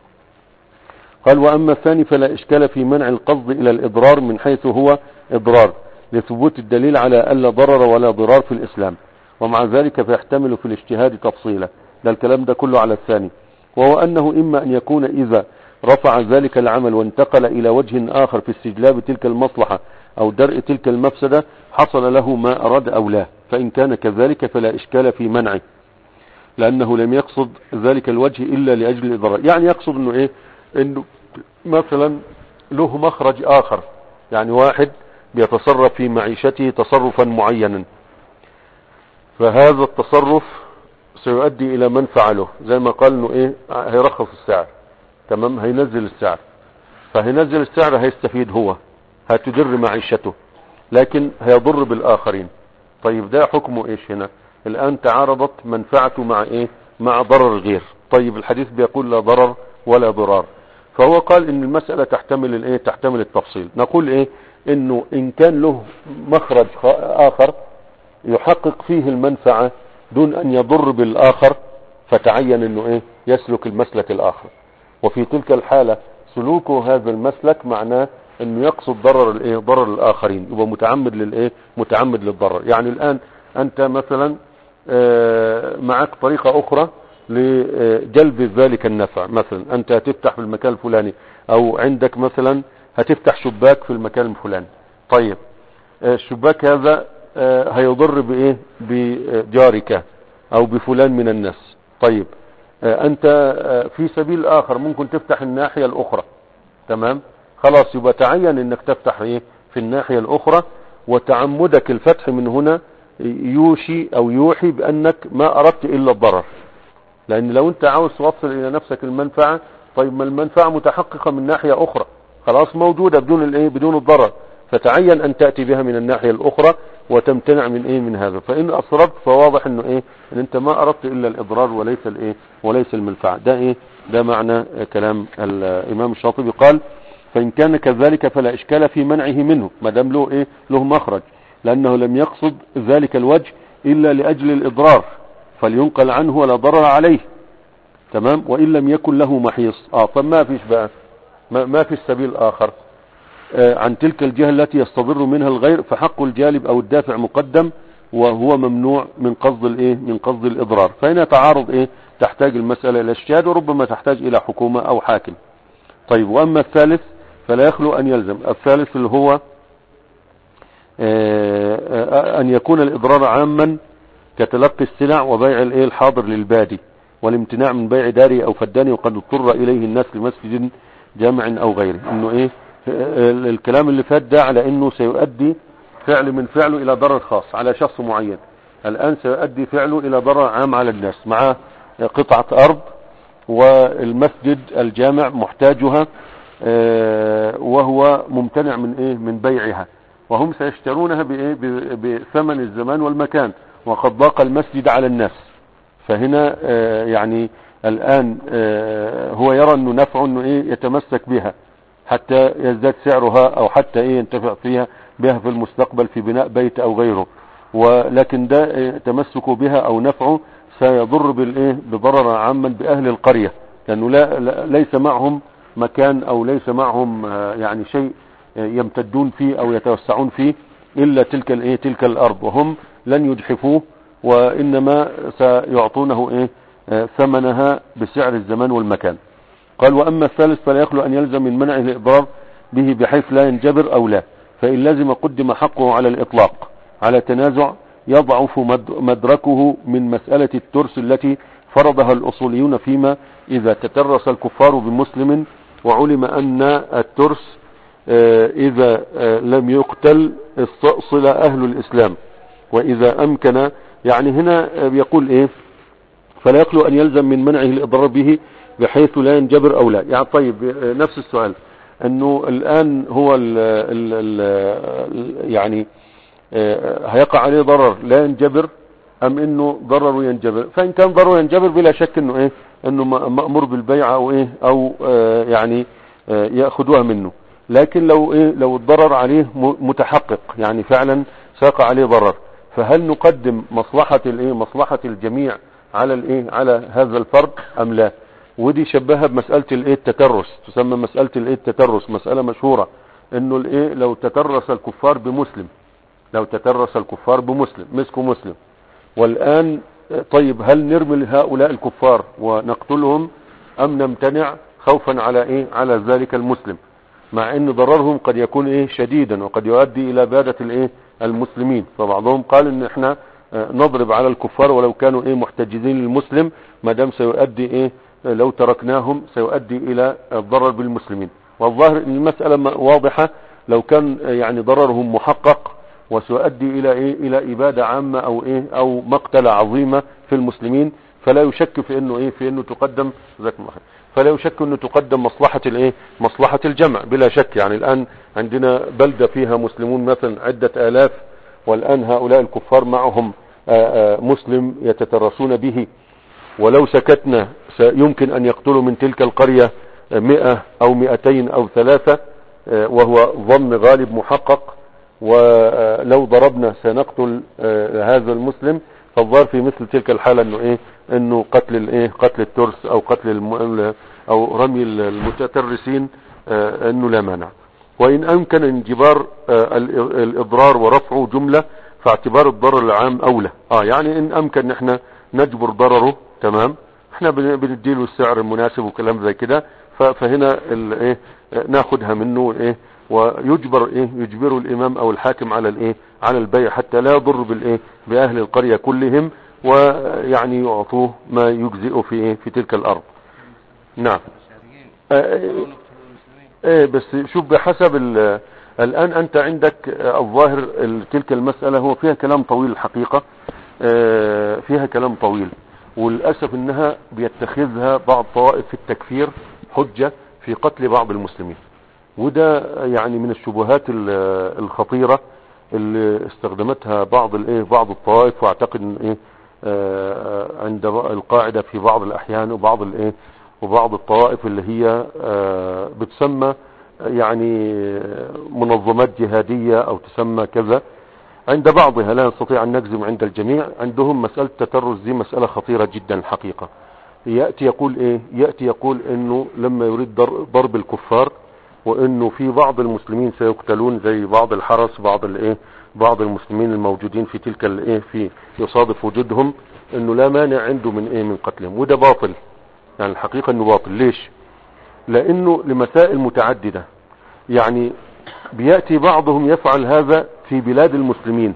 قال واما الثاني فلا اشكال في منع القصد الى الاضرار من حيث هو اضرار لثبوت الدليل على الا ضرر ولا ضرار في الاسلام، ومع ذلك فيحتمل في الاجتهاد تفصيلا. ده الكلام ده كله على الثاني، وهو انه اما ان يكون اذا رفع ذلك العمل وانتقل الى وجه اخر في استجلاب تلك المصلحة او درء تلك المفسدة حصل له ما اراد او لا، فان كان كذلك فلا اشكال في منعه، لانه لم يقصد ذلك الوجه الا لاجل الاضرار. يعني يقصد انه ايه انه مثلا له مخرج اخر، يعني واحد بيتصرف في معيشته تصرفا معينا، فهذا التصرف سيؤدي الى منفعة له، زي ما قال انه ايه هيرخص السعر. تمام. هينزل السعر، فهينزل السعر هيستفيد هو، هتدر معيشته، لكن هيضر بالاخرين. طيب ده حكمه ايش هنا؟ الان تعارضت منفعته مع ايه مع ضرر الغير. طيب الحديث بيقول لا ضرر ولا ضرار، فهو قال ان المسألة تحتمل الايه تحتمل التفصيل. نقول ايه انه ان كان له مخرج اخر يحقق فيه المنفعة دون ان يضر بالاخر، فتعين انه ايه يسلك المسلك الاخر، وفي تلك الحالة سلوكه هذا المسلك معناه انه يقصد ضرر الايه ضرر الاخرين، يبقى متعمد للايه متعمد للضرر. يعني الان انت مثلا معك طريقة اخرى لجلب ذلك النفع، مثلا انت هتفتح في المكان الفلاني، او عندك مثلا هتفتح شباك في المكان الفلاني. طيب الشباك هذا هيضر بايه بجارك او بفلان من الناس. طيب انت في سبيل اخر ممكن تفتح الناحية الاخرى. تمام. خلاص يبقى تعين انك تفتح ايه في الناحية الاخرى، وتعمدك الفتح من هنا يوشي او يوحي بانك ما اردت الا الضرر، لان لو انت عاوز توصل الى نفسك المنفعة، طيب ما المنفعة متحققة من ناحية اخرى خلاص موجودة بدون الايه بدون الضرر، فتعين ان تأتي بها من الناحية الاخرى وتمتنع من ايه من هذا. فان اصرفت فواضح انه ايه ان انت ما اردت الا الاضرار وليس الايه وليس المنفعة. ده ايه ده معنى كلام الامام الشاطبي. قال فان كان كذلك فلا اشكال في منعه منه، ما دام له ايه له مخرج، لانه لم يقصد ذلك الوجه الا لاجل الاضرار فلينقل عنه ولا ضرر عليه. تمام. وان لم يكن له محيص اه طب ما فيش بقى ما, ما فيش سبيل اخر آه عن تلك الجهة التي يستضر منها الغير، فحق الجالب او الدافع مقدم، وهو ممنوع من قصد الايه من قصد الاضرار. فهنا تعارض ايه تحتاج المسألة الى اجتهاد، وربما تحتاج الى حكومة او حاكم. طيب واما الثالث فلا يخلو ان يلزم. الثالث اللي هو آه آه ان يكون الاضرار عاما كتلقي السلع وبيع الايه الحاضر للبادي، والامتناع من بيع داري او فداني وقد اضطر اليه الناس لمسجد جامع او غيره. انه ايه الكلام اللي فات ده على انه سيؤدي فعل من فعله الى ضرر خاص على شخص معين، الان سيؤدي فعله الى ضرر عام على الناس. مع قطعة ارض والمسجد الجامع محتاجها وهو ممتنع من ايه من بيعها، وهم سيشترونها بايه بثمن الزمان والمكان، وقد ضاق المسجد على الناس. فهنا آه يعني الآن آه هو يرى انه نفع انه ايه يتمسك بها حتى يزداد سعرها، او حتى ايه ينتفع فيها بها في المستقبل في بناء بيت او غيره. ولكن ده إيه تمسكه بها او نفعه سيضر بالايه بضرر عاما باهل القرية، لانه لا, لا ليس معهم مكان او ليس معهم آه يعني شيء يمتدون فيه او يتوسعون فيه الا تلك الايه تلك الارض، وهم لن يجحفوه وانما سيعطونه ايه ثمنها بسعر الزمان والمكان. قال واما الثالث فلا يخلو ان يلزم من منعه الاضرار به بحيث لا ينجبر او لا، فان لزم قدم حقه على الاطلاق على تنازع يضعف مدركه من مسألة الترس التي فرضها الاصوليون، فيما اذا تترس الكفار بمسلم وعلم ان الترس اذا لم يقتل استأصل اهل الاسلام، واذا امكن يعني هنا بيقول ايه فلا يخلو ان يلزم من منعه الاضرار به بحيث لا ينجبر او لا. يعني طيب نفس السؤال انه الان هو ال ال ال يعني هيقع عليه ضرر لا ينجبر ام انه ضرر ينجبر؟ فان كان ضرر ينجبر بلا شك انه ايه انه مأمور بالبيع او ايه او آه يعني آه ياخذوها منه. لكن لو ايه لو الضرر عليه متحقق يعني فعلا ساق عليه ضرر، فهل نقدم مصلحة الايه مصلحة الجميع على الايه على هذا الفرد ام لا؟ ودي شبهها بمسألة الايه التترس، تسمى مسألة الايه التترس، مسألة مشهورة انه الايه لو تترس الكفار بمسلم لو تترس الكفار بمسلم مسكوا مسلم، والآن طيب هل نرمي هؤلاء الكفار ونقتلهم ام نمتنع خوفا على ايه على ذلك المسلم، مع ان ضررهم قد يكون ايه شديدا وقد يؤدي الى بادة الايه المسلمين. فبعضهم قال ان احنا نضرب على الكفار ولو كانوا ايه محتجزين للمسلم ما دام سيؤدي ايه لو تركناهم سيؤدي الى الضرر بالمسلمين. والظاهر ان المسألة واضحة، لو كان يعني ضررهم محقق وسيؤدي الى ايه الى ابادة عامة او ايه او مقتلة عظيمة في المسلمين، فلا يشك في انه ايه في انه تقدم ذاك فلا يشك انه تقدم مصلحة الايه مصلحة الجمع بلا شك. يعني الان عندنا بلدة فيها مسلمون مثلا عدة الاف، والان هؤلاء الكفار معهم آآ آآ مسلم يتترسون به، ولو سكتنا يمكن ان يقتلوا من تلك القرية مئة او مئتين او ثلاثة، وهو ظن غالب محقق، ولو ضربنا سنقتل هذا المسلم. فالظاهر في مثل تلك الحالة انه ايه انه قتل الايه قتل الترس او قتل الم... او رمي المتترسين انه لا مانع. وان امكن انجبار الاضرار ورفعه جملة فاعتبار الضرر العام اولى. اه يعني ان امكن ان احنا نجبر ضرره تمام، احنا بنديله السعر المناسب وكلام زي كده، فهنا الايه ناخدها منه ايه ويجبر ايه يجبر الامام او الحاكم على الايه على البيع حتى لا يضر بالايه باهل القرية كلهم، ويعني يعطوه ما يجزئه في ايه في تلك الارض. نعم. ايه بس شوف بحسب الان انت عندك الظاهر تلك المسألة هو فيها كلام طويل الحقيقة، اه فيها كلام طويل، وللأسف انها بيتخذها بعض طوائف التكفير حجة في قتل بعض المسلمين، وده يعني من الشبهات الخطيرة اللي استخدمتها بعض الايه بعض الطوائف، واعتقد ان ايه آه عند القاعدة في بعض الاحيان وبعض الايه وبعض الطوائف اللي هي آه بتسمى يعني منظمات جهادية او تسمى كذا، عند بعضها لا نستطيع ان نجزم عند الجميع، عندهم مسألة التترس دي مسألة خطيرة جدا الحقيقة. يأتي يقول ايه يأتي يقول انه لما يريد ضرب الكفار وانه في بعض المسلمين سيقتلون زي بعض الحرس بعض الايه بعض المسلمين الموجودين في تلك الايه في يصادف وجودهم، انه لا مانع عنده من ايه من قتلهم، وده باطل. يعني الحقيقة انه باطل. ليش؟ لانه لمسائل متعددة. يعني بيأتي بعضهم يفعل هذا في بلاد المسلمين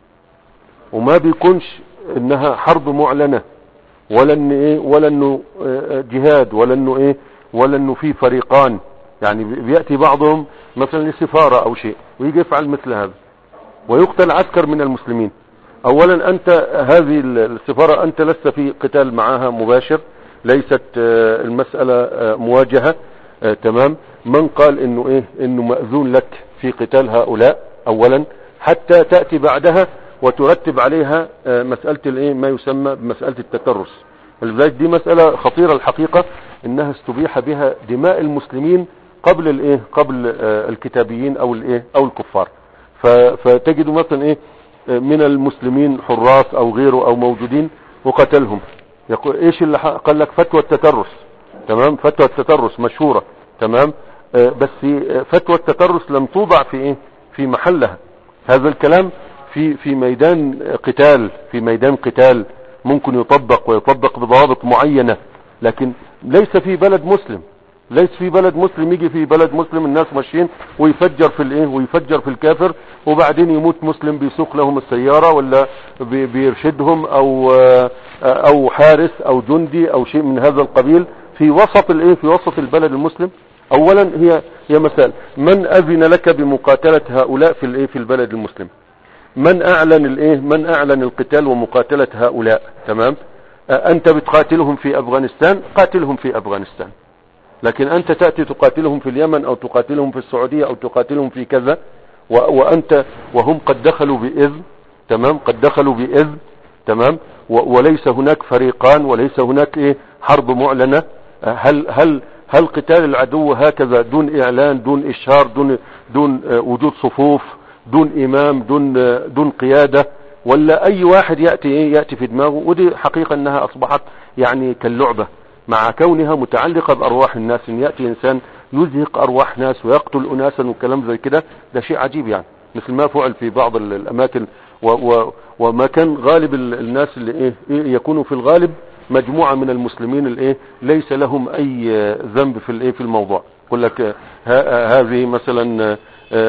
وما بيكونش انها حرب معلنة ولا ان ايه ولا انه جهاد ولا انه ايه ولا انه في فريقان. يعني بيأتي بعضهم مثلا لسفارة او شيء ويجي يفعل مثل هذا ويقتل عسكر من المسلمين. اولا انت هذه السفارة انت لست في قتال معها مباشر، ليست المسألة مواجهة تمام. من قال انه ايه انه مأذون لك في قتال هؤلاء اولا، حتى تأتي بعدها وترتب عليها مسألة الايه ما يسمى بمسألة التترس. ولذلك دي مسألة خطيرة الحقيقة، انها استبيح بها دماء المسلمين قبل الايه قبل الكتابيين او الايه او الكفار. فتجد مثلا ايه من المسلمين حراس او غيره او موجودين وقتلهم، يقول ايش اللي قال لك فتوى التترس تمام، فتوى التترس مشهورة تمام، بس فتوى التترس لم توضع في ايه في محلها. هذا الكلام في في ميدان قتال في ميدان قتال ممكن يطبق ويطبق بضوابط معينة، لكن ليس في بلد مسلم ليس في بلد مسلم يجي في بلد مسلم الناس ماشيين ويفجر في الايه ويفجر في الكافر، وبعدين يموت مسلم بيسوق لهم السيارة ولا بيرشدهم او او حارس او جندي او شيء من هذا القبيل في وسط الايه في وسط البلد المسلم. اولا هي هي مسألة من اذن لك بمقاتلة هؤلاء في الايه في البلد المسلم؟ من اعلن الايه من اعلن القتال ومقاتلة هؤلاء. تمام. انت بتقاتلهم في افغانستان، قاتلهم في افغانستان، لكن انت تأتي تقاتلهم في اليمن او تقاتلهم في السعودية او تقاتلهم في كذا، وانت وهم قد دخلوا بإذن. تمام. قد دخلوا بإذن. تمام. وليس هناك فريقان، وليس هناك ايه حرب معلنة. هل هل هل قتال العدو هكذا دون اعلان، دون اشهار، دون دون وجود صفوف، دون امام، دون دون قيادة، ولا اي واحد يأتي ايه يأتي في دماغه؟ ودي حقيقة انها اصبحت يعني كاللعبة، مع كونها متعلقة بارواح الناس، ان يأتي انسان يزهق ارواح ناس ويقتل اناسا وكلام زي كده. ده شيء عجيب يعني، مثل ما فعل في بعض الاماكن، و و وما كان غالب الناس اللي ايه, إيه يكونوا في الغالب مجموعة من المسلمين الايه ليس لهم اي ذنب في الايه في الموضوع. يقول لك هذه مثلا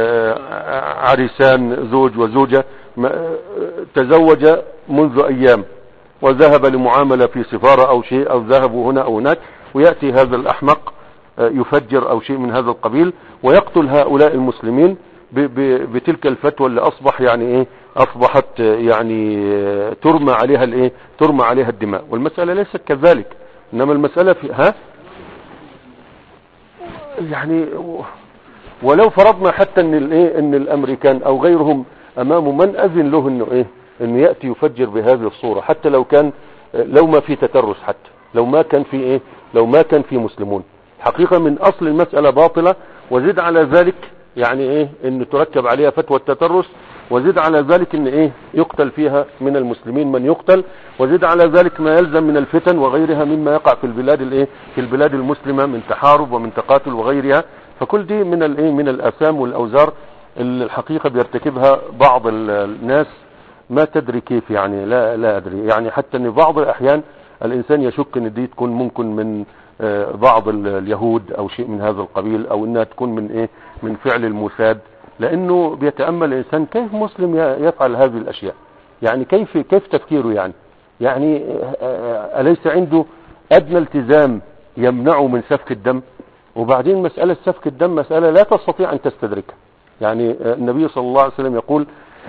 عريسان زوج وزوجة تزوج منذ ايام وذهب لمعاملة في سفارة او شيء، او ذهبوا هنا او هناك، ويأتي هذا الاحمق يفجر او شيء من هذا القبيل ويقتل هؤلاء المسلمين بتلك الفتوى اللي اصبح يعني ايه اصبحت يعني ترمى عليها الايه ترمى عليها الدماء. والمسألة ليست كذلك، انما المسألة في ها يعني ولو فرضنا حتى ان الايه ان الامريكان او غيرهم امامه من اذن له انه ايه انه يأتي يفجر بهذه الصورة، حتى لو كان لو ما في تترس، حتى لو ما كان في ايه لو ما كان في مسلمون. حقيقة من اصل المسألة باطلة، وزد على ذلك يعني ايه ان تركب عليها فتوى التترس، وزد على ذلك ان ايه يقتل فيها من المسلمين من يقتل، وزد على ذلك ما يلزم من الفتن وغيرها مما يقع في البلاد الايه في البلاد المسلمة من تحارب ومن تقاتل وغيرها. فكل دي من الايه من الاثام والاوزار اللي الحقيقة بيرتكبها بعض الناس ما تدري كيف، يعني لا لا ادري، يعني حتى ان بعض الاحيان الانسان يشك ان دي تكون ممكن من بعض اليهود او شيء من هذا القبيل، او انها تكون من ايه من فعل الموساد، لانه بيتأمل الانسان كيف مسلم يفعل هذه الاشياء، يعني كيف كيف تفكيره، يعني يعني اليس عنده ادنى التزام يمنعه من سفك الدم؟ وبعدين مسألة سفك الدم مسألة لا تستطيع ان تستدركها. يعني النبي صلى الله عليه وسلم يقول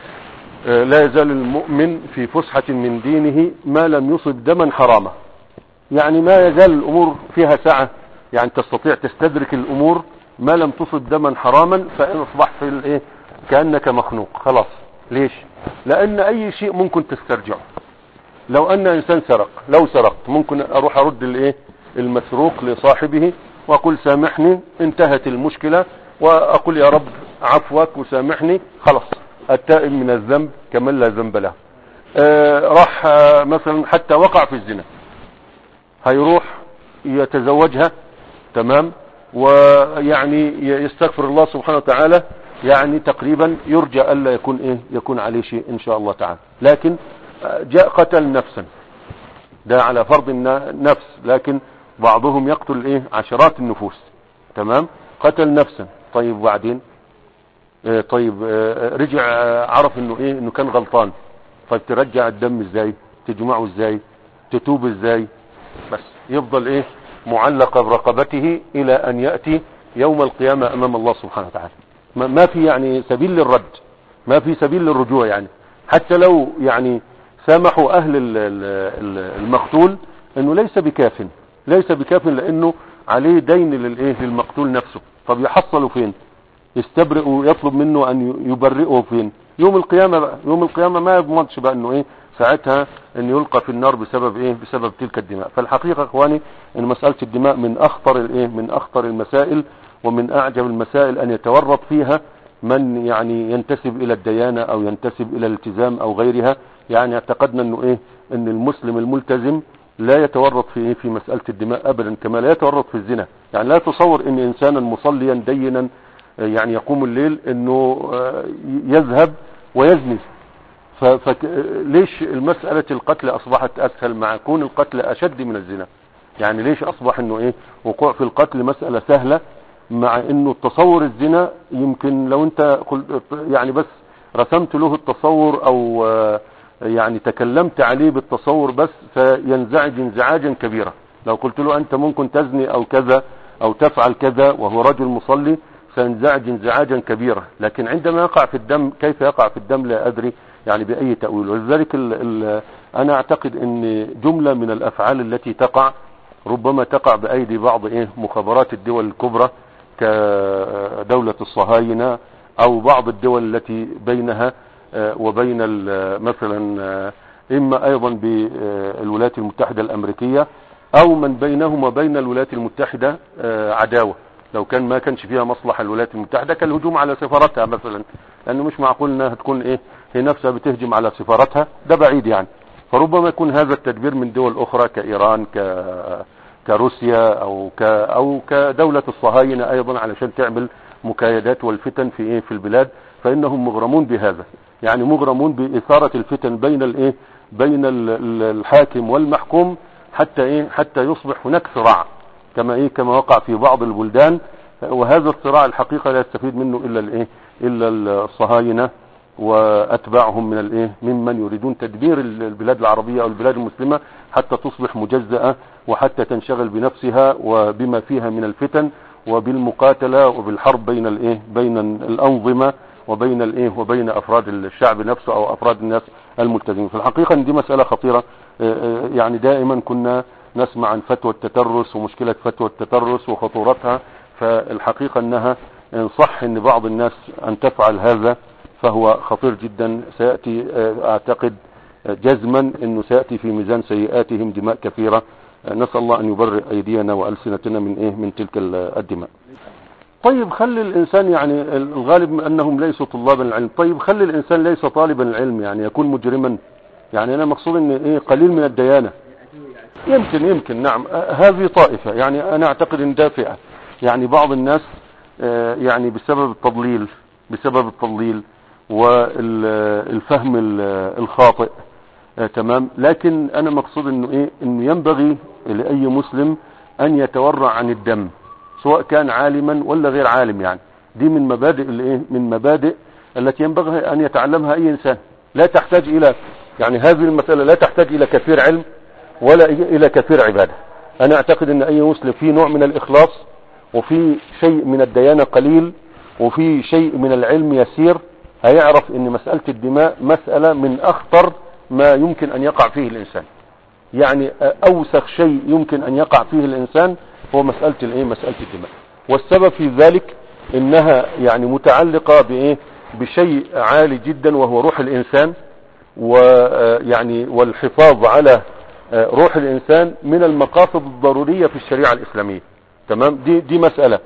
لا يزال المؤمن في فسحة من دينه ما لم يصب دما حراما، يعني ما يزال الامور فيها سعة، يعني تستطيع تستدرك الامور ما لم تصب دما حراما، فان اصبحت في الايه كأنك مخنوق خلاص. ليش؟ لان اي شيء ممكن تسترجعه. لو ان انسان سرق، لو سرقت ممكن اروح ارد الايه المسروق لصاحبه واقول سامحني، انتهت المشكلة، واقول يا رب عفوك وسامحني، خلاص التائب من الذنب كمن لا ذنب له. آه راح آه مثلا حتى وقع في الزنا، هيروح يتزوجها، تمام، ويعني يستغفر الله سبحانه وتعالى، يعني تقريبا يرجى ألا يكون ايه يكون عليه شيء ان شاء الله تعالى. لكن جاء قتل نفسا، ده على فرض النفس، لكن بعضهم يقتل ايه عشرات النفوس، تمام، قتل نفسا. طيب وبعدين اه طيب اه رجع عرف انه ايه انه كان غلطان، طيب ترجع الدم ازاي؟ تجمعه ازاي؟ تتوب ازاي؟ بس يفضل ايه معلقة برقبته الى ان يأتي يوم القيامة امام الله سبحانه وتعالى. ما في يعني سبيل للرد، ما في سبيل للرجوع، يعني حتى لو يعني سامحوا اهل المقتول انه ليس بكاف، ليس بكاف لانه عليه دين للايه للمقتول نفسه. طب يحصلوا فين؟ يستبرئ ويطلب منه ان يبرئه فين؟ يوم القيامة بقى. يوم القيامة ما يضمنش بقى انه ايه ساعتها ان يلقى في النار بسبب ايه بسبب تلك الدماء. فالحقيقة اخواني ان مسألة الدماء من اخطر الايه من اخطر المسائل، ومن اعجب المسائل ان يتورط فيها من يعني ينتسب الى الديانة او ينتسب الى الالتزام او غيرها. يعني اعتقدنا انه ايه ان المسلم الملتزم لا يتورط في ايه في مسألة الدماء ابدا، كما لا يتورط في الزنا. يعني لا تصور ان انسانا مصليا دينا يعني يقوم الليل انه يذهب ويزني. فليش المسألة القتل اصبحت اسهل مع كون القتل اشد من الزنا؟ يعني ليش اصبح انه ايه وقوع في القتل مسألة سهلة، مع انه التصور الزنا يمكن لو انت يعني بس رسمت له التصور او يعني تكلمت عليه بالتصور بس فينزعج انزعاجا كبيرا. لو قلت له انت ممكن تزني او كذا او تفعل كذا وهو رجل مصلي، سينزعج انزعاجا كبيرا، لكن عندما يقع في الدم كيف يقع في الدم لا أدري يعني بأي تأويل. ولذلك ال ال أنا أعتقد أن جملة من الأفعال التي تقع ربما تقع بأيدي بعض إيه مخابرات الدول الكبرى كدولة الصهاينة أو بعض الدول التي بينها وبين مثلا إما أيضا بالولايات المتحدة الأمريكية أو من بينهم وبين الولايات المتحدة عداوة. لو كان ما كانش فيها مصلحة الولايات المتحدة كالهجوم على سفارتها مثلا، لأنه مش معقول أنها تكون إيه هي نفسها بتهجم على سفارتها، ده بعيد يعني. فربما يكون هذا التدبير من دول أخرى كإيران ك كروسيا أو ك أو كدولة الصهاينة أيضا علشان تعمل مكايدات والفتن في إيه في البلاد، فإنهم مغرمون بهذا، يعني مغرمون بإثارة الفتن بين الإيه بين الحاكم والمحكوم حتى إيه حتى يصبح هناك صراع كما إيه كما وقع في بعض البلدان. وهذا الصراع الحقيقة لا يستفيد منه إلا الإيه إلا الصهاينة وأتباعهم من الإيه ممن يريدون تدمير البلاد العربية أو البلاد المسلمة حتى تصبح مجزأة وحتى تنشغل بنفسها وبما فيها من الفتن وبالمقاتلة وبالحرب بين الإيه بين الأنظمة وبين الإيه وبين أفراد الشعب نفسه أو أفراد الناس الملتزمين. في الحقيقة دي مسألة خطيرة، يعني دائما كنا نسمع عن فتوى التترس ومشكلة فتوى التترس وخطورتها، فالحقيقة أنها إن صح أن بعض الناس أن تفعل هذا فهو خطير جدا، سيأتي أعتقد جزما أنه سيأتي في ميزان سيئاتهم دماء كثيرة. نسأل الله أن يبرئ أيدينا وألسنتنا من إيه من تلك الدماء. طيب خلي الإنسان، يعني الغالب أنهم ليسوا طلابا العلم، طيب خلي الإنسان ليس طالبا العلم يعني يكون مجرما، يعني أنا مقصود أن إيه قليل من الديانة يمكن يمكن نعم هذه طائفة، يعني أنا أعتقد أن ده فئة، يعني بعض الناس يعني بسبب التضليل بسبب التضليل والفهم الخاطئ تمام. لكن أنا مقصود أنه إيه أنه ينبغي لأي مسلم أن يتورع عن الدم سواء كان عالما ولا غير عالم، يعني دي من مبادئ الايه من مبادئ التي ينبغي ان يتعلمها اي انسان. لا تحتاج الى يعني هذه المسألة لا تحتاج الى كثير علم ولا الى كثير عبادة. انا اعتقد ان اي مسلم في نوع من الاخلاص وفي شيء من الديانة قليل وفي شيء من العلم يسير هيعرف ان مسألة الدماء مسألة من اخطر ما يمكن ان يقع فيه الانسان، يعني اوسخ شيء يمكن ان يقع فيه الانسان هو مسألة الايه مسألة الدماء. والسبب في ذلك انها يعني متعلقة بايه بشيء عالي جدا وهو روح الانسان، ويعني والحفاظ على روح الانسان من المقاصد الضرورية في الشريعة الاسلامية تمام. دي دي مسألة.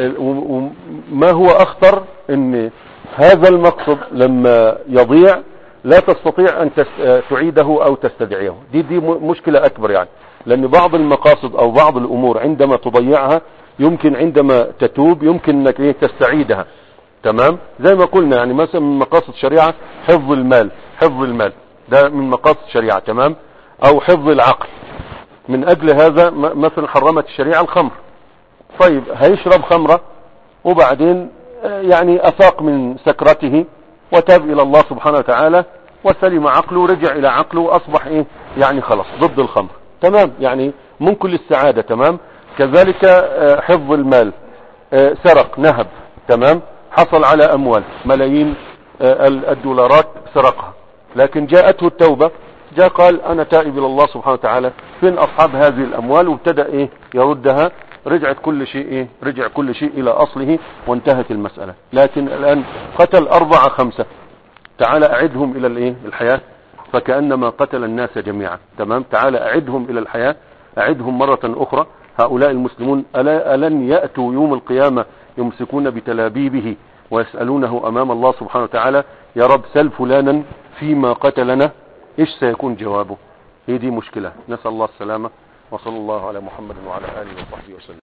وما هو اخطر ان هذا المقصد لما يضيع لا تستطيع ان تعيده او تستدعيه، دي دي مشكلة اكبر، يعني لان بعض المقاصد او بعض الامور عندما تضيعها يمكن عندما تتوب يمكن انك ايه تستعيدها تمام. زي ما قلنا يعني مثلا من مقاصد الشريعة حفظ المال، حفظ المال ده من مقاصد الشريعة تمام، او حفظ العقل. من اجل هذا مثلا حرمت الشريعة الخمر، طيب هيشرب خمرة وبعدين يعني افاق من سكرته وتاب الى الله سبحانه وتعالى وسلم عقله ورجع الى عقله واصبح ايه يعني خلاص ضد الخمر تمام، يعني ممكن للسعادة تمام. كذلك حفظ المال، سرق نهب تمام، حصل على اموال ملايين الدولارات سرقها، لكن جاءته التوبة، جاء قال انا تائب الى الله سبحانه وتعالى، فين اصحاب هذه الاموال وابتدأ ايه يردها، رجعت كل شيء ايه رجع كل شيء الى اصله وانتهت المسألة. لكن الان قتل اربعة خمسة، تعال اعدهم الى الايه الحياة فكأنما قتل الناس جميعا تمام. تعال اعدهم الى الحياة، اعدهم مرة اخرى. هؤلاء المسلمون ألا ألن يأتوا يوم القيامة يمسكون بتلابيبه ويسألونه امام الله سبحانه وتعالى يا رب سل فلانا فيما قتلنا، ايش سيكون جوابه؟ هي دي مشكلة. نسأل الله السلامة، وصلى الله على محمد وعلى آله وصحبه وسلم.